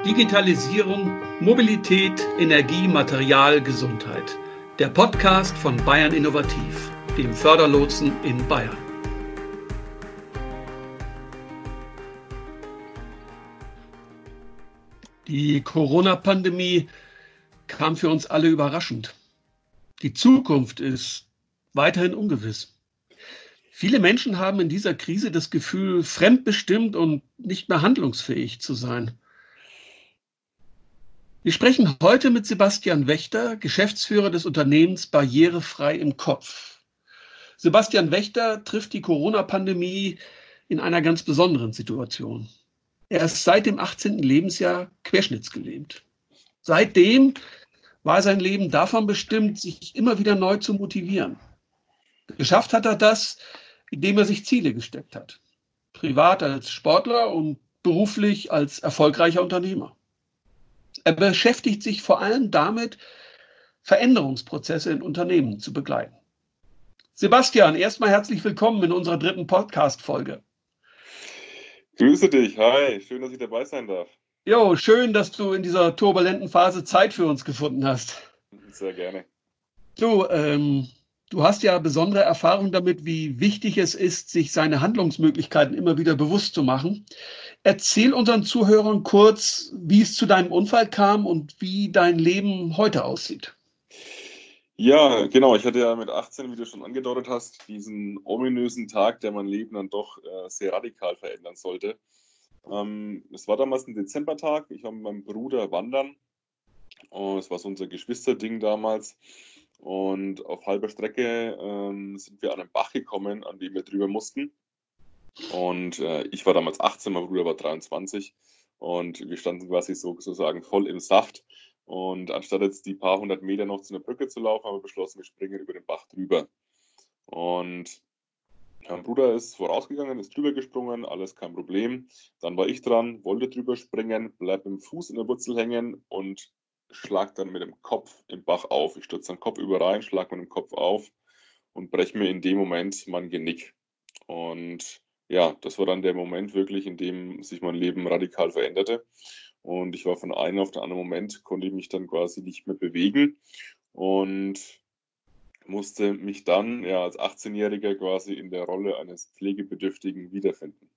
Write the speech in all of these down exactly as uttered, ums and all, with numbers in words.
Digitalisierung, Mobilität, Energie, Material, Gesundheit. Der Podcast von Bayern Innovativ, dem Förderlotsen in Bayern. Die Corona-Pandemie kam für uns alle überraschend. Die Zukunft ist weiterhin ungewiss. Viele Menschen haben in dieser Krise das Gefühl, fremdbestimmt und nicht mehr handlungsfähig zu sein. Wir sprechen heute mit Sebastian Wächter, Geschäftsführer des Unternehmens Barrierefrei im Kopf. Sebastian Wächter trifft die Corona-Pandemie in einer ganz besonderen Situation. Er ist seit dem achtzehnten Lebensjahr querschnittsgelähmt. Seitdem war sein Leben davon bestimmt, sich immer wieder neu zu motivieren. Geschafft hat er das, indem er sich Ziele gesteckt hat. Privat als Sportler und beruflich als erfolgreicher Unternehmer. Er beschäftigt sich vor allem damit, Veränderungsprozesse in Unternehmen zu begleiten. Sebastian, erstmal herzlich willkommen in unserer dritten Podcast-Folge. Grüße dich, hi, schön, dass ich dabei sein darf. Jo, schön, dass du in dieser turbulenten Phase Zeit für uns gefunden hast. Sehr gerne. Du, ähm, du hast ja besondere Erfahrung damit, wie wichtig es ist, sich seine Handlungsmöglichkeiten immer wieder bewusst zu machen. Erzähl unseren Zuhörern kurz, wie es zu deinem Unfall kam und wie dein Leben heute aussieht. Ja, genau. Ich hatte ja mit achtzehn, wie du schon angedeutet hast, diesen ominösen Tag, der mein Leben dann doch äh, sehr radikal verändern sollte. Ähm, es war damals ein Dezembertag. Ich war mit meinem Bruder wandern. Und es war so unser Geschwisterding damals. Und auf halber Strecke ähm, sind wir an einen Bach gekommen, an dem wir drüber mussten. Und äh, ich war damals achtzehn, mein Bruder war dreiundzwanzig. Und wir standen quasi so, sozusagen voll im Saft. Und anstatt jetzt die paar hundert Meter noch zu einer Brücke zu laufen, haben wir beschlossen, wir springen über den Bach drüber. Und mein Bruder ist vorausgegangen, ist drüber gesprungen, alles kein Problem. Dann war ich dran, wollte drüber springen, bleib mit dem Fuß in der Wurzel hängen und schlag dann mit dem Kopf im Bach auf. Ich stürze dann Kopf über rein, schlag mit dem Kopf auf und breche mir in dem Moment mein Genick. Und ja, das war dann der Moment wirklich, in dem sich mein Leben radikal veränderte. Und ich war von einem auf den anderen Moment, konnte ich mich dann quasi nicht mehr bewegen und musste mich dann ja als achtzehnjähriger quasi in der Rolle eines Pflegebedürftigen wiederfinden.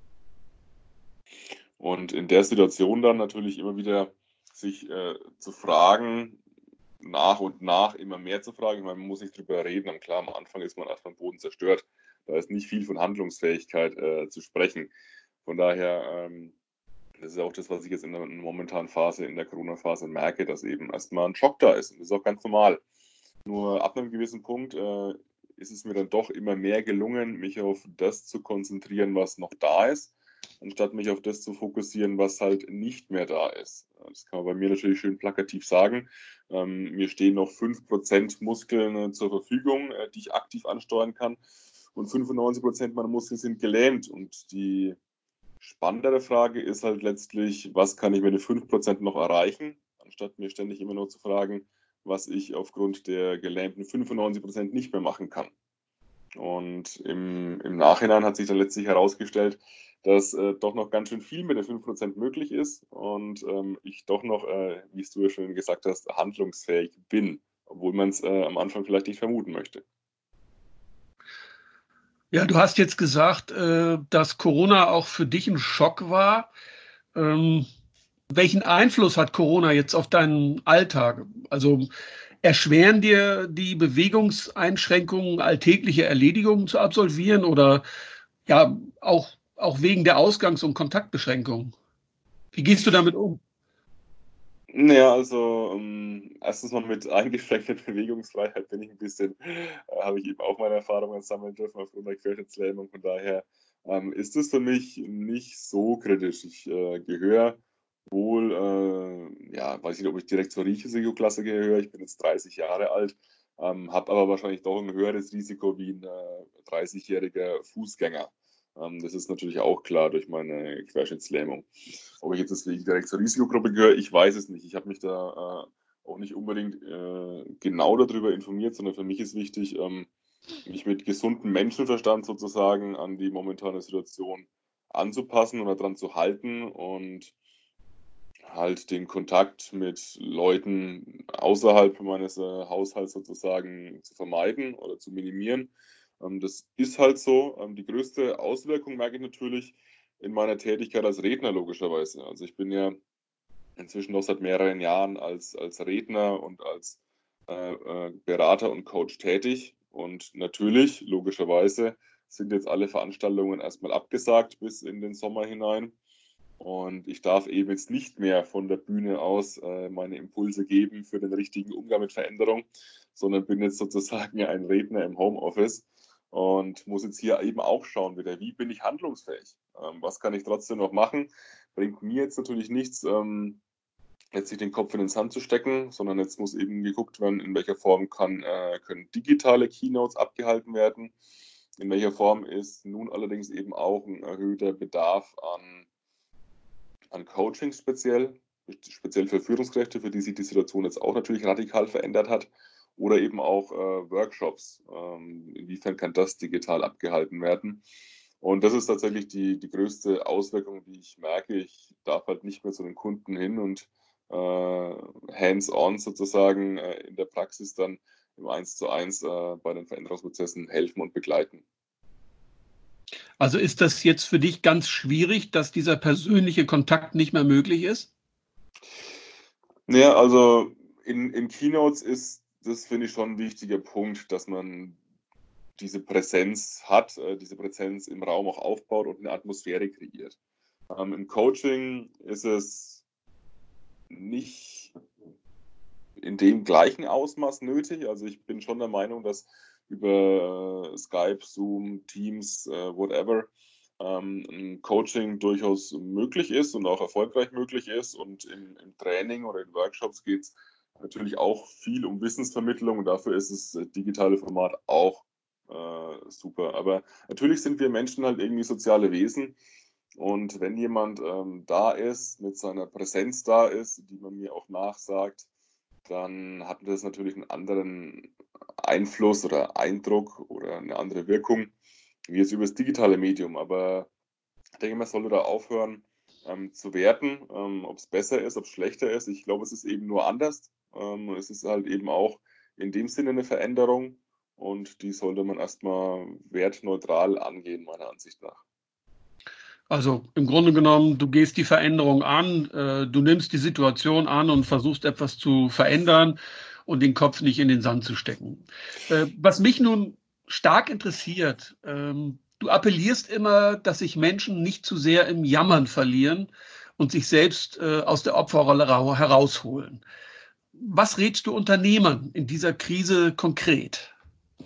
Und in der Situation dann natürlich immer wieder sich äh, zu fragen, nach und nach immer mehr zu fragen. Ich meine, man muss nicht drüber reden. Und klar, am Anfang ist man erstmal am Boden zerstört. Da ist nicht viel von Handlungsfähigkeit äh, zu sprechen. Von daher, ähm, das ist auch das, was ich jetzt in der momentanen Phase, in der Corona-Phase merke, dass eben erstmal ein Schock da ist. Und das ist auch ganz normal. Nur ab einem gewissen Punkt äh, ist es mir dann doch immer mehr gelungen, mich auf das zu konzentrieren, was noch da ist, anstatt mich auf das zu fokussieren, was halt nicht mehr da ist. Das kann man bei mir natürlich schön plakativ sagen. Ähm, mir stehen noch fünf Prozent Muskeln äh, zur Verfügung, äh, die ich aktiv ansteuern kann. Und fünfundneunzig Prozent meiner Muskeln sind gelähmt. Und die spannendere Frage ist halt letztlich, was kann ich mit den fünf Prozent noch erreichen, anstatt mir ständig immer nur zu fragen, was ich aufgrund der gelähmten fünfundneunzig Prozent nicht mehr machen kann. Und im, im Nachhinein hat sich dann letztlich herausgestellt, dass äh, doch noch ganz schön viel mit den fünf Prozent möglich ist und ähm, ich doch noch, äh, wie du ja schon gesagt hast, handlungsfähig bin, obwohl man es äh, am Anfang vielleicht nicht vermuten möchte. Ja, du hast jetzt gesagt, äh, dass Corona auch für dich ein Schock war. Ähm, welchen Einfluss hat Corona jetzt auf deinen Alltag? Also erschweren dir die Bewegungseinschränkungen, alltägliche Erledigungen zu absolvieren oder ja, auch, auch wegen der Ausgangs- und Kontaktbeschränkungen? Wie gehst du damit um? Naja, also ähm, erstens mal mit eingeschränkter Bewegungsfreiheit bin ich ein bisschen, äh, habe ich eben auch meine Erfahrungen sammeln dürfen aufgrund der Querschnittslähmung. Von daher ähm, ist es für mich nicht so kritisch. Ich äh, gehöre wohl, äh, ja, weiß nicht, ob ich direkt zur Risikoklasse gehöre. Ich bin jetzt dreißig Jahre alt, ähm, habe aber wahrscheinlich doch ein höheres Risiko wie ein äh, dreißigjähriger Fußgänger. Ähm, das ist natürlich auch klar durch meine Querschnittslähmung. Ob ich jetzt direkt zur Risikogruppe gehöre, ich weiß es nicht. Ich habe mich da äh, auch nicht unbedingt äh, genau darüber informiert, sondern für mich ist wichtig, ähm, mich mit gesundem Menschenverstand sozusagen an die momentane Situation anzupassen oder daran zu halten. Und halt den Kontakt mit Leuten außerhalb meines äh, Haushalts sozusagen zu vermeiden oder zu minimieren. Ähm, das ist halt so. Ähm, die größte Auswirkung merke ich natürlich in meiner Tätigkeit als Redner logischerweise. Also ich bin ja inzwischen noch seit mehreren Jahren als, als Redner und als äh, äh, Berater und Coach tätig. Und natürlich, logischerweise, sind jetzt alle Veranstaltungen erstmal abgesagt bis in den Sommer hinein. Und ich darf eben jetzt nicht mehr von der Bühne aus äh, meine Impulse geben für den richtigen Umgang mit Veränderung, sondern bin jetzt sozusagen ein Redner im Homeoffice und muss jetzt hier eben auch schauen wieder, wie bin ich handlungsfähig? Ähm, was kann ich trotzdem noch machen? Bringt mir jetzt natürlich nichts, ähm, letztlich den Kopf in den Sand zu stecken, sondern jetzt muss eben geguckt werden, in welcher Form kann, äh, können digitale Keynotes abgehalten werden. In welcher Form ist nun allerdings eben auch ein erhöhter Bedarf an an Coaching speziell, speziell für Führungskräfte, für die sich die Situation jetzt auch natürlich radikal verändert hat, oder eben auch äh, Workshops. Ähm, inwiefern kann das digital abgehalten werden? Und das ist tatsächlich die, die größte Auswirkung, die ich merke. Ich darf halt nicht mehr zu den Kunden hin und äh, hands-on sozusagen äh, in der Praxis dann im Eins zu eins äh, bei den Veränderungsprozessen helfen und begleiten. Also ist das jetzt für dich ganz schwierig, dass dieser persönliche Kontakt nicht mehr möglich ist? Naja, also in, in Keynotes ist das, finde ich, schon ein wichtiger Punkt, dass man diese Präsenz hat, äh, diese Präsenz im Raum auch aufbaut und eine Atmosphäre kreiert. Ähm, Im Coaching ist es nicht in dem gleichen Ausmaß nötig. Also ich bin schon der Meinung, dass über äh, Skype, Zoom, Teams, äh, whatever, ähm, ein Coaching durchaus möglich ist und auch erfolgreich möglich ist. Und im, im Training oder in Workshops geht es natürlich auch viel um Wissensvermittlung und dafür ist das äh, digitale Format auch äh, super. Aber natürlich sind wir Menschen halt irgendwie soziale Wesen. Und wenn jemand ähm, da ist, mit seiner Präsenz da ist, die man mir auch nachsagt, dann hat das natürlich einen anderen Einfluss oder Eindruck oder eine andere Wirkung wie jetzt über das digitale Medium. Aber ich denke, man sollte da aufhören ähm, zu werten, ähm, ob es besser ist, ob es schlechter ist. Ich glaube, es ist eben nur anders. Ähm, es ist halt eben auch in dem Sinne eine Veränderung und die sollte man erstmal wertneutral angehen, meiner Ansicht nach. Also im Grunde genommen, du gehst die Veränderung an, äh, du nimmst die Situation an und versuchst etwas zu verändern und den Kopf nicht in den Sand zu stecken. Äh, was mich nun stark interessiert, ähm, du appellierst immer, dass sich Menschen nicht zu sehr im Jammern verlieren und sich selbst äh, aus der Opferrolle rau- herausholen. Was rätst du Unternehmern in dieser Krise konkret?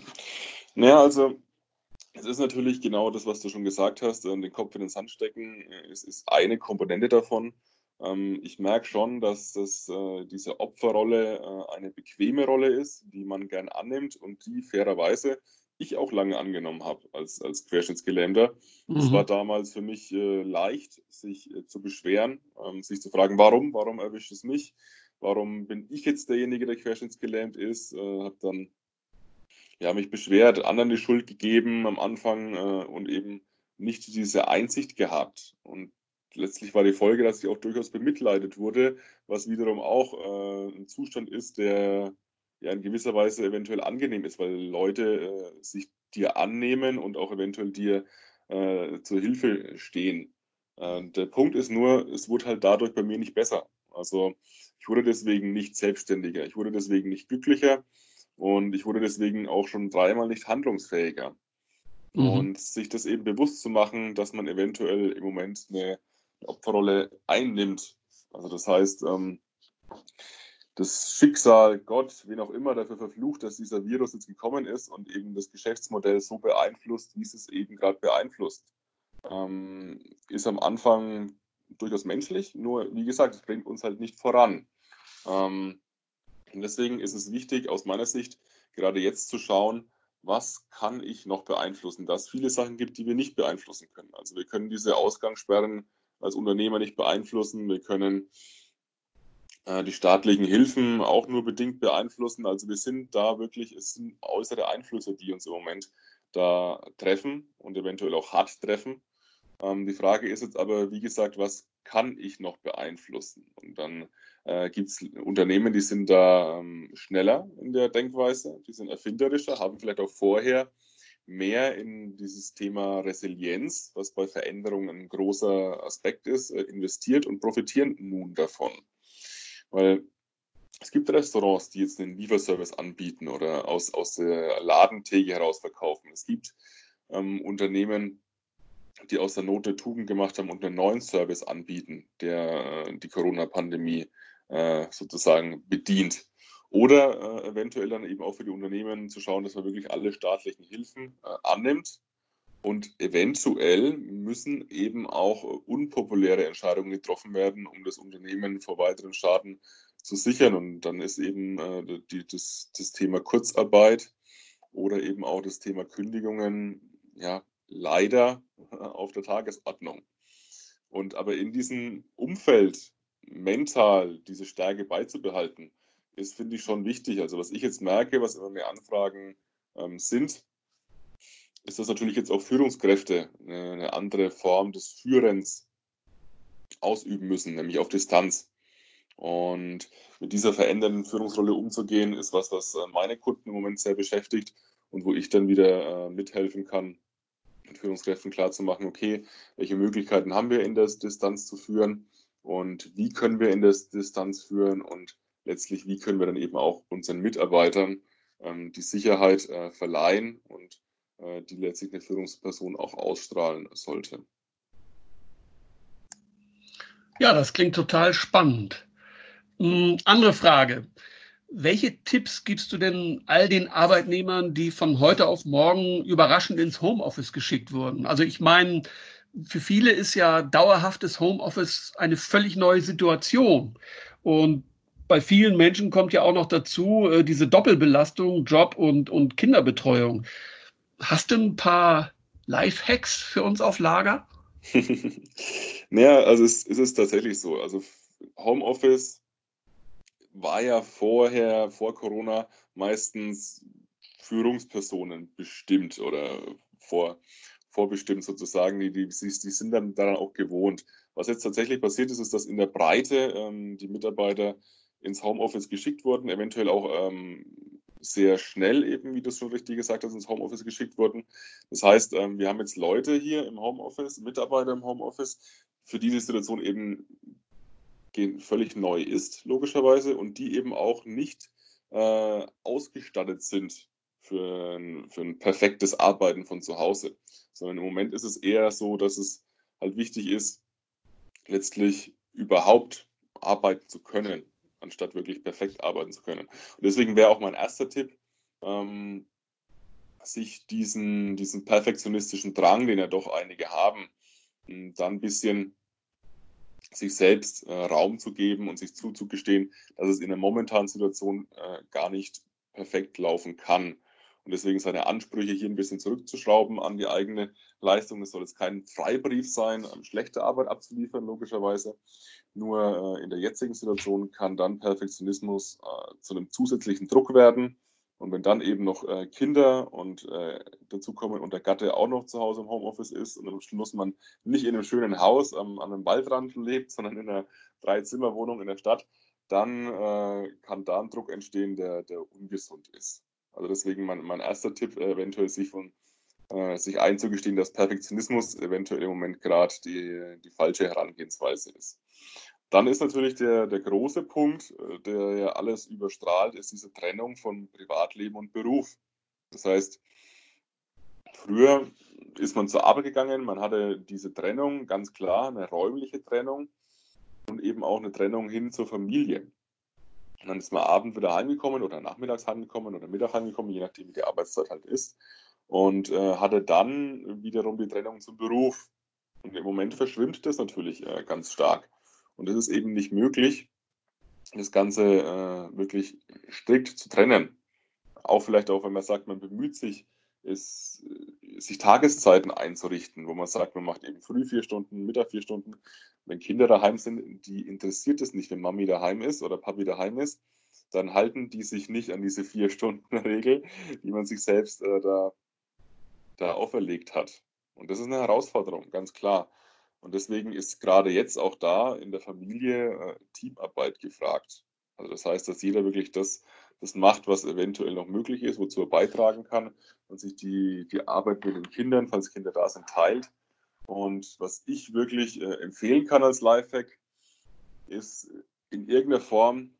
Naja, also es ist natürlich genau das, was du schon gesagt hast, äh, den Kopf in den Sand stecken, äh, ist, ist eine Komponente davon. Ähm, ich merke schon, dass das, äh, diese Opferrolle äh, eine bequeme Rolle ist, die man gern annimmt und die fairerweise ich auch lange angenommen habe als, als Querschnittsgelähmter. Es war Mhm. damals für mich äh, leicht, sich äh, zu beschweren, ähm, sich zu fragen, warum, warum erwischt es mich? Warum bin ich jetzt derjenige, der querschnittsgelähmt ist? Äh, habe dann ja, mich beschwert, anderen die Schuld gegeben am Anfang äh, und eben nicht diese Einsicht gehabt. Und letztlich war die Folge, dass ich auch durchaus bemitleidet wurde, was wiederum auch äh, ein Zustand ist, der ja in gewisser Weise eventuell angenehm ist, weil Leute äh, sich dir annehmen und auch eventuell dir äh, zur Hilfe stehen. Äh, der Punkt ist nur, es wurde halt dadurch bei mir nicht besser. Also ich wurde deswegen nicht selbstständiger, ich wurde deswegen nicht glücklicher und ich wurde deswegen auch schon dreimal nicht handlungsfähiger. Mhm. Und sich das eben bewusst zu machen, dass man eventuell im Moment eine Opferrolle einnimmt. Also das heißt, ähm, das Schicksal, Gott, wen auch immer dafür verflucht, dass dieser Virus jetzt gekommen ist und eben das Geschäftsmodell so beeinflusst, wie es es eben gerade beeinflusst, ähm, ist am Anfang durchaus menschlich. Nur, wie gesagt, es bringt uns halt nicht voran. Ähm, und deswegen ist es wichtig, aus meiner Sicht, gerade jetzt zu schauen, was kann ich noch beeinflussen, da es viele Sachen gibt, die wir nicht beeinflussen können. Also wir können diese Ausgangssperren als Unternehmer nicht beeinflussen. Wir können äh, die staatlichen Hilfen auch nur bedingt beeinflussen. Also wir sind da wirklich, es sind äußere Einflüsse, die uns im Moment da treffen und eventuell auch hart treffen. Ähm, die Frage ist jetzt aber, wie gesagt, was kann ich noch beeinflussen? Und dann äh, gibt es Unternehmen, die sind da ähm, schneller in der Denkweise, die sind erfinderischer, haben vielleicht auch vorher mehr in dieses Thema Resilienz, was bei Veränderungen ein großer Aspekt ist, äh, investiert und profitieren nun davon. Weil es gibt Restaurants, die jetzt einen Lieferservice anbieten oder aus, aus der Ladentheke heraus verkaufen. Es gibt ähm, Unternehmen, die aus der Not eine Tugend gemacht haben und einen neuen Service anbieten, der äh, die Corona-Pandemie äh, sozusagen bedient. Oder äh, eventuell dann eben auch für die Unternehmen zu schauen, dass man wirklich alle staatlichen Hilfen äh, annimmt. Und eventuell müssen eben auch unpopuläre Entscheidungen getroffen werden, um das Unternehmen vor weiteren Schaden zu sichern. Und dann ist eben äh, die, das, das Thema Kurzarbeit oder eben auch das Thema Kündigungen ja leider auf der Tagesordnung. Und aber in diesem Umfeld mental diese Stärke beizubehalten, ist, finde ich, schon wichtig. Also was ich jetzt merke, was immer mehr Anfragen ähm, sind, ist, dass natürlich jetzt auch Führungskräfte eine, eine andere Form des Führens ausüben müssen, nämlich auf Distanz. Und mit dieser verändernden Führungsrolle umzugehen, ist was, was äh, meine Kunden im Moment sehr beschäftigt und wo ich dann wieder äh, mithelfen kann, den Führungskräften klarzumachen, okay, welche Möglichkeiten haben wir in der Distanz zu führen und wie können wir in der Distanz führen und letztlich, wie können wir dann eben auch unseren Mitarbeitern ähm, die Sicherheit äh, verleihen und äh, die letztlich eine Führungsperson auch ausstrahlen sollte. Ja, das klingt total spannend. Hm, andere Frage. Welche Tipps gibst du denn all den Arbeitnehmern, die von heute auf morgen überraschend ins Homeoffice geschickt wurden? Also ich meine, für viele ist ja dauerhaftes Homeoffice eine völlig neue Situation. Und bei vielen Menschen kommt ja auch noch dazu äh, diese Doppelbelastung, Job und, und Kinderbetreuung. Hast du ein paar Lifehacks für uns auf Lager? Naja, also es, es ist tatsächlich so. Also Homeoffice war ja vorher, vor Corona, meistens Führungspersonen bestimmt oder vor, vorbestimmt sozusagen. Die, die, die sind dann daran auch gewohnt. Was jetzt tatsächlich passiert ist, ist, dass in der Breite ähm, die Mitarbeiter ins Homeoffice geschickt wurden, eventuell auch ähm, sehr schnell eben, wie du es schon richtig gesagt hast, ins Homeoffice geschickt wurden. Das heißt, ähm, wir haben jetzt Leute hier im Homeoffice, Mitarbeiter im Homeoffice, für die die Situation eben völlig neu ist, logischerweise, und die eben auch nicht äh, ausgestattet sind für ein, für ein perfektes Arbeiten von zu Hause. Sondern im Moment ist es eher so, dass es halt wichtig ist, letztlich überhaupt arbeiten zu können, anstatt wirklich perfekt arbeiten zu können. Und deswegen wäre auch mein erster Tipp, ähm, sich diesen, diesen perfektionistischen Drang, den ja doch einige haben, dann ein bisschen sich selbst äh, Raum zu geben und sich zuzugestehen, dass es in der momentanen Situation äh, gar nicht perfekt laufen kann. Und deswegen seine Ansprüche hier ein bisschen zurückzuschrauben an die eigene Leistung. Es soll jetzt kein Freibrief sein, ähm, schlechte Arbeit abzuliefern, logischerweise. Nur äh, in der jetzigen Situation kann dann Perfektionismus äh, zu einem zusätzlichen Druck werden. Und wenn dann eben noch äh, Kinder und äh, dazu kommen und der Gatte auch noch zu Hause im Homeoffice ist und am Schluss man nicht in einem schönen Haus am, an einem Waldrand lebt, sondern in einer Drei-Zimmer-Wohnung in der Stadt, dann äh, kann da ein Druck entstehen, der, der ungesund ist. Also deswegen mein, mein erster Tipp, äh, eventuell sich von äh, sich einzugestehen, dass Perfektionismus eventuell im Moment gerade die, die falsche Herangehensweise ist. Dann ist natürlich der, der große Punkt, äh, der ja alles überstrahlt, ist diese Trennung von Privatleben und Beruf. Das heißt, früher ist man zur Arbeit gegangen, man hatte diese Trennung, ganz klar, eine räumliche Trennung und eben auch eine Trennung hin zur Familie. Und dann ist man abends wieder heimgekommen oder nachmittags heimgekommen oder Mittag heimgekommen, je nachdem, wie die Arbeitszeit halt ist. Und äh, hatte dann wiederum die Trennung zum Beruf. Und im Moment verschwimmt das natürlich äh, ganz stark. Und es ist eben nicht möglich, das Ganze äh, wirklich strikt zu trennen. Auch vielleicht auch, wenn man sagt, man bemüht sich, ist, äh, sich Tageszeiten einzurichten, wo man sagt, man macht eben früh vier Stunden, Mittag vier Stunden. Wenn Kinder daheim sind, die interessiert es nicht, wenn Mami daheim ist oder Papi daheim ist, dann halten die sich nicht an diese Vier-Stunden-Regel, die man sich selbst äh, da, da auferlegt hat. Und das ist eine Herausforderung, ganz klar. Und deswegen ist gerade jetzt auch da in der Familie äh, Teamarbeit gefragt. Also das heißt, dass jeder wirklich das, das macht, was eventuell noch möglich ist, wozu er beitragen kann und sich die, die Arbeit mit den Kindern, falls Kinder da sind, teilt. Und was ich wirklich äh, empfehlen kann als Lifehack, ist in irgendeiner Form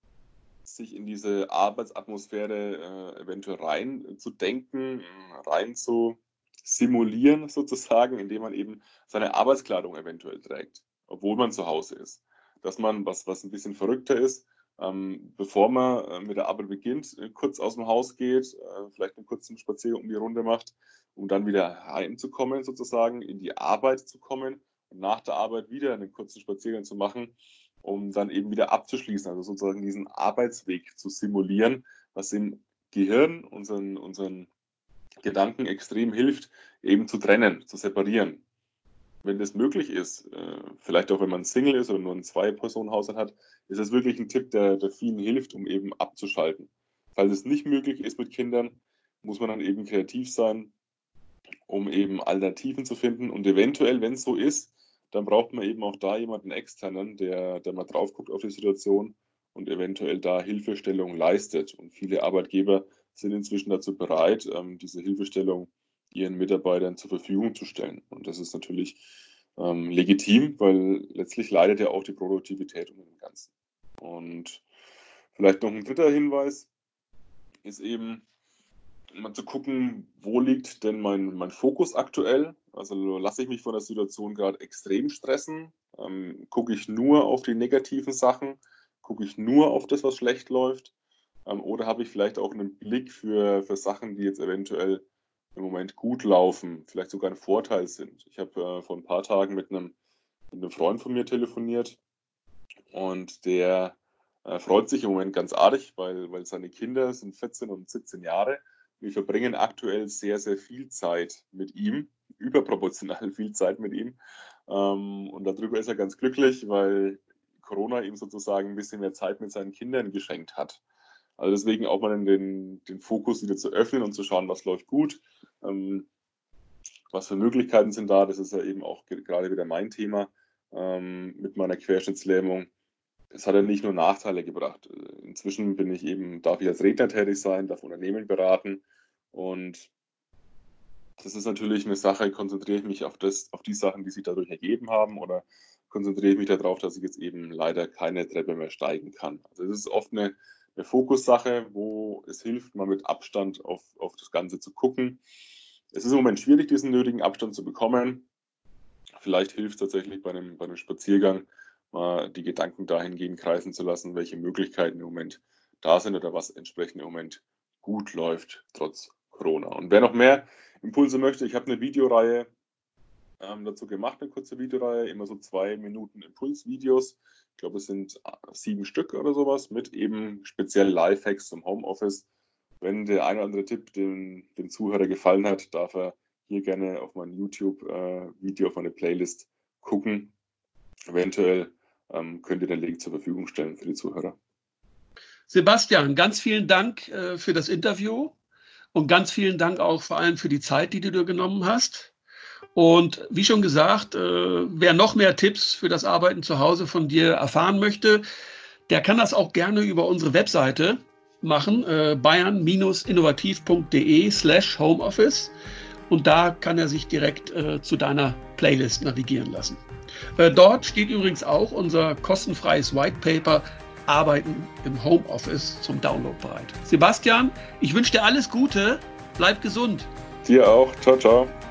sich in diese Arbeitsatmosphäre äh, eventuell rein zu denken, rein zu simulieren sozusagen, indem man eben seine Arbeitskleidung eventuell trägt, obwohl man zu Hause ist. Dass man, was, was ein bisschen verrückter ist, ähm, bevor man äh, mit der Arbeit beginnt, äh, kurz aus dem Haus geht, äh, vielleicht einen kurzen Spaziergang um die Runde macht, um dann wieder heimzukommen sozusagen, in die Arbeit zu kommen und nach der Arbeit wieder einen kurzen Spaziergang zu machen, um dann eben wieder abzuschließen, also sozusagen diesen Arbeitsweg zu simulieren, was im Gehirn, unseren, unseren Gedanken extrem hilft, eben zu trennen, zu separieren. Wenn das möglich ist, vielleicht auch wenn man Single ist oder nur einen Zwei-Personen-Haushalt hat, ist das wirklich ein Tipp, der, der vielen hilft, um eben abzuschalten. Falls es nicht möglich ist mit Kindern, muss man dann eben kreativ sein, um eben Alternativen zu finden. Und eventuell, wenn es so ist, dann braucht man eben auch da jemanden externen, der, der mal drauf guckt auf die Situation und eventuell da Hilfestellung leistet. Und viele Arbeitgeber sind inzwischen dazu bereit, ähm, diese Hilfestellung ihren Mitarbeitern zur Verfügung zu stellen. Und das ist natürlich ähm, legitim, weil letztlich leidet ja auch die Produktivität unter dem Ganzen. Und vielleicht noch ein dritter Hinweis ist eben, mal zu gucken, wo liegt denn mein, mein Fokus aktuell? Also lasse ich mich von der Situation gerade extrem stressen? Ähm, gucke ich nur auf die negativen Sachen? Gucke ich nur auf das, was schlecht läuft? Ähm, oder habe ich vielleicht auch einen Blick für, für Sachen, die jetzt eventuell im Moment gut laufen, vielleicht sogar ein Vorteil sind? Ich habe äh, vor ein paar Tagen mit einem, mit einem Freund von mir telefoniert und der äh, freut sich im Moment ganz arg, weil, weil seine Kinder sind vierzehn und siebzehn Jahre. Wir verbringen aktuell sehr, sehr viel Zeit mit ihm, überproportional viel Zeit mit ihm. Ähm, und darüber ist er ganz glücklich, weil Corona ihm sozusagen ein bisschen mehr Zeit mit seinen Kindern geschenkt hat. Also deswegen auch mal den, den Fokus wieder zu öffnen und zu schauen, was läuft gut, ähm, was für Möglichkeiten sind da. Das ist ja eben auch gerade wieder mein Thema ähm, mit meiner Querschnittslähmung. Es hat ja nicht nur Nachteile gebracht. Inzwischen bin ich eben, darf ich als Redner tätig sein, darf Unternehmen beraten und das ist natürlich eine Sache, konzentriere ich mich auf das, auf die Sachen, die sich dadurch ergeben haben oder konzentriere ich mich darauf, dass ich jetzt eben leider keine Treppe mehr steigen kann. Also es ist oft eine, eine Fokussache, wo es hilft, mal mit Abstand auf, auf das Ganze zu gucken. Es ist im Moment schwierig, diesen nötigen Abstand zu bekommen. Vielleicht hilft es tatsächlich bei einem, bei einem Spaziergang, mal die Gedanken dahingehend kreisen zu lassen, welche Möglichkeiten im Moment da sind oder was entsprechend im Moment gut läuft, trotz Corona. Und wer noch mehr Impulse möchte, ich habe eine Videoreihe ähm, dazu gemacht, eine kurze Videoreihe, immer so zwei Minuten Impulsvideos. Ich glaube, es sind sieben Stück oder sowas, mit eben speziell Lifehacks zum Homeoffice. Wenn der ein oder andere Tipp dem, dem Zuhörer gefallen hat, darf er hier gerne auf mein YouTube-Video, äh, auf meine Playlist gucken. Eventuell ähm, könnt ihr den Link zur Verfügung stellen für die Zuhörer. Sebastian, ganz vielen Dank äh, für das Interview und ganz vielen Dank auch vor allem für die Zeit, die du dir genommen hast. Und wie schon gesagt, äh, wer noch mehr Tipps für das Arbeiten zu Hause von dir erfahren möchte, der kann das auch gerne über unsere Webseite machen, äh, bayern-innovativ.de slash Homeoffice. Und da kann er sich direkt äh, zu deiner Playlist navigieren lassen. Äh, dort steht übrigens auch unser kostenfreies White Paper Arbeiten im Homeoffice zum Download bereit. Sebastian, ich wünsche dir alles Gute, bleib gesund. Dir auch, ciao, ciao.